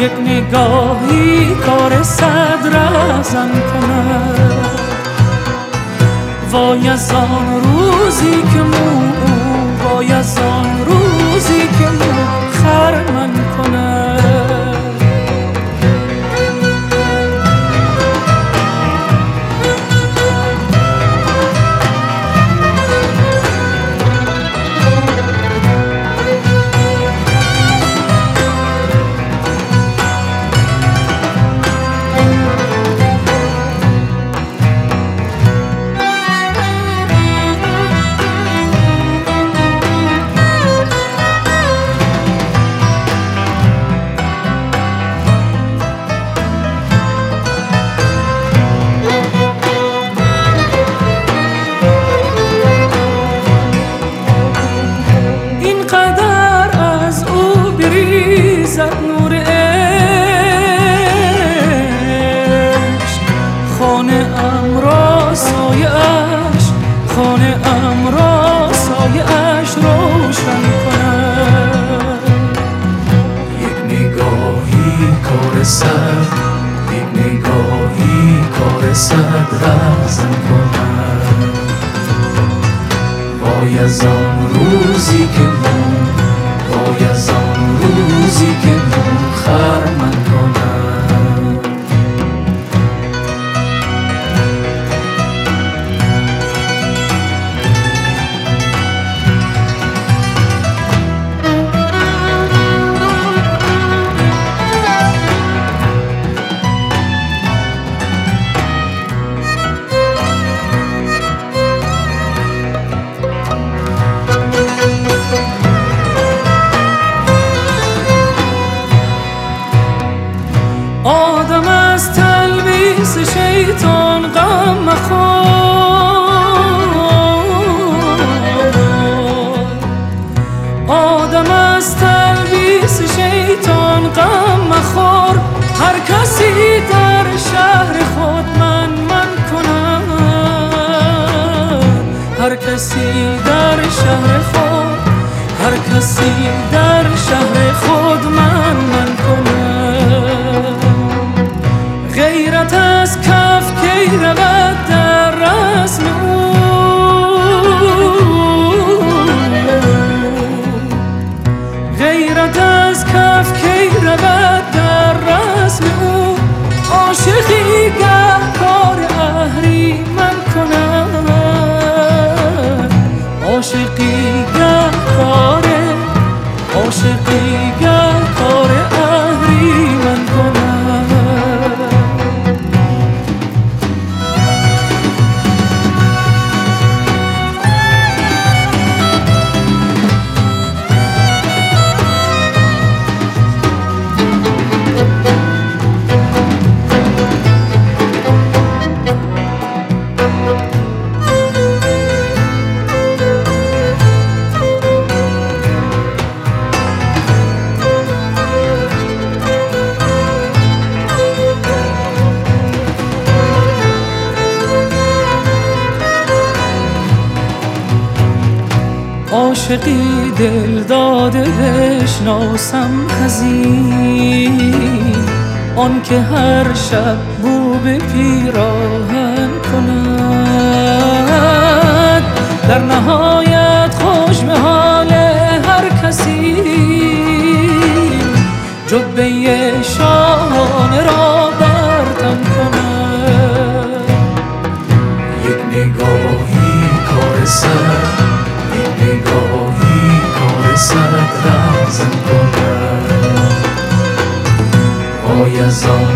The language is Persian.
یک نگاهی کار صد رزن کند. وای از آن روزی که مو، وای از آن روزی که مو خرمن کند. نور عشق خانه ام را سایه اش، خانه ام را سایه اش روشن کند. یک نگاهی کار صد، یک نگاهی کار صد رزن کند. وای از آن روزی که مو، وای از آن روزی که مو خرمن کند. آدم از تلبیس شیطان غم مخور، آدم از تلبیس شیطان غم مخور. هر کسی در شهر خود من کند، هر کسی در شهر خود، هر کسی در شهر خود من کند. غیرت از کف کی رود در رسم او، غیرت از کف کی رود در رسم او. عاشقی گه کار اهریمن کند، عاشقی گه کار، عاشقی گه کار اهریمن کند. عاشقی دل داده بشناسم حزین، آن که هر شب بو به پیراهن کند. در نهایت خوش به حال هر کسی، جبه شاهانه را برتن کند. یک نگاهی کار صد، نگاهی کار صد رزن کند. وای از آن